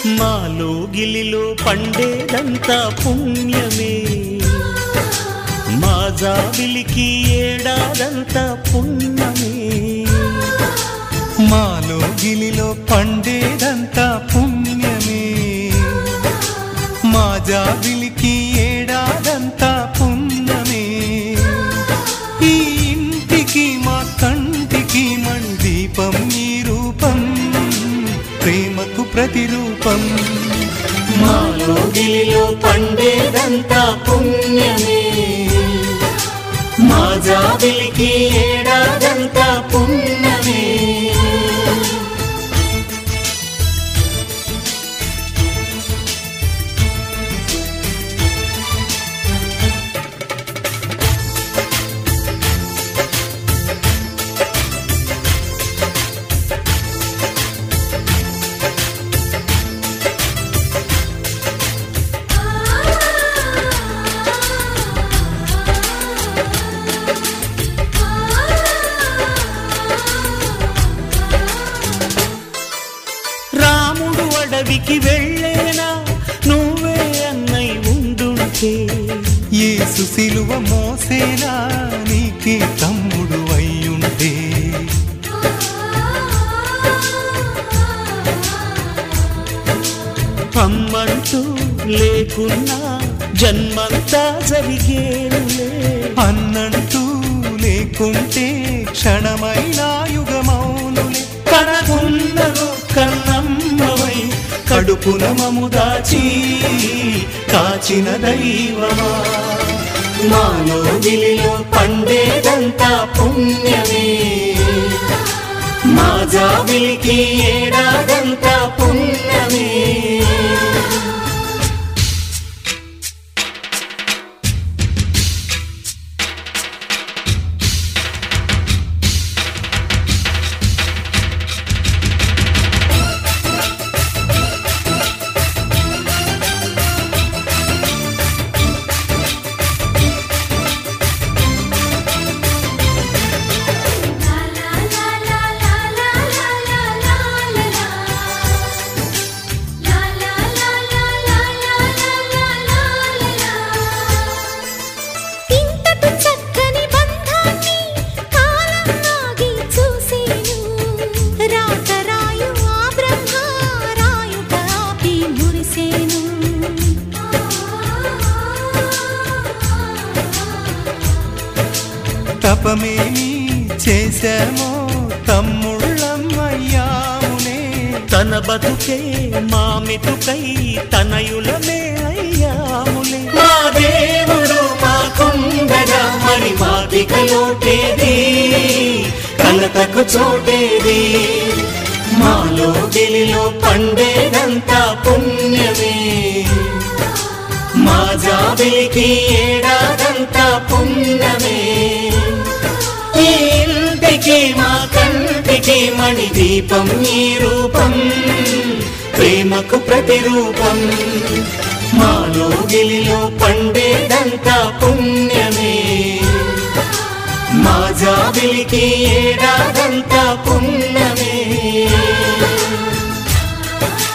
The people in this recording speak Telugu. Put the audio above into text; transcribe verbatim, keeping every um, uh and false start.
మాలో గిలిలో పండేదంతా పుణ్యమే, మా జాబిలికి ఏడాదంతా పుణ్యమే. మాలో గిలిలో పండేదంతా పుణ్యమే, మా జాబిలికి ఏడాదంతా పుణ్యమే. ఈ ఇంటికి మా కంటికి మణి దీపం ఈ రూపం, ప్రేమకు ప్రతిరూపం. మాలో గిలిలో పండేదంతా పుణ్యమే, మా జాబిలికి ఏడాదంతా పుణ్యమే. అడవికి వెళ్ళేనా నువ్వే అన్నై ఉండుంటే, యేసు సిలువ మోసేనా నీకే తమ్ముడు అయ్యుంటే. అమ్మంటూ లేకున్నా జన్మంతా జరిగేనులే, అన్నంటూ లేకుంటే క్షణమైనా యుగమౌనులే. కనకున్నను కన్నమ్మవై కడుపున మము దాచి కాచిన దైవమా, మాలో గిలిలో పండేదంతా పుణ్యమే, మా జాబిలికి ఏడాదంతా పుణ్యమే. తపమేమి చేశామో తమ్ముళ్ళమ్మయ్యామునే, తన బతుకే మామితుకై తనయులమే అయ్యాములే. మా దేవుడు మాకుండగా మరి మాదిక లోటేది, కలతకు చోటేది, మాలో గిలిలో పండేదంతా పుణ్యమే, మా జాబిలికి ఏడాదంతా పుణ్యమే. ఈ ఇంటికి మా కంటికి మణి దీపం ఈ రూపం, ప్రేమకు ప్రతిరూపం, మాలో గిలిలో పండేదంతా పుణ్యమే, మా జాబిలికి ఏడాదంతా పుణ్యమే.